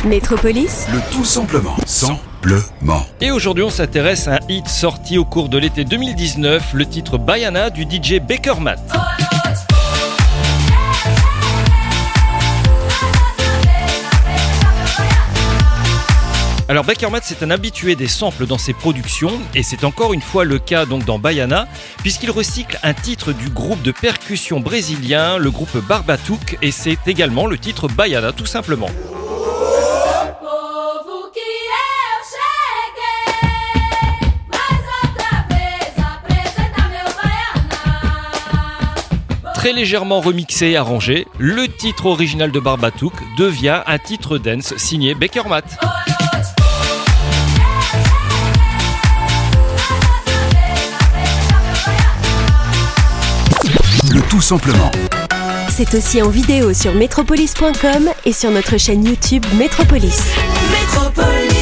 Métropolis, le tout simplement, simplement. Et aujourd'hui, on s'intéresse à un hit sorti au cours de l'été 2019, le titre Baiana du DJ Baker Matt. Alors Baker Matt, c'est un habitué des samples dans ses productions et c'est encore une fois le cas donc dans Baiana puisqu'il recycle un titre du groupe de percussion brésilien, le groupe Barbatuque, et c'est également le titre Baiana tout simplement. Très légèrement remixé et arrangé, le titre original de Barbatuque devient un titre dance signé Baker Matt. Le tout simplement. c'est aussi en vidéo sur métropolis.com et sur notre chaîne YouTube Métropolis. Métropolis.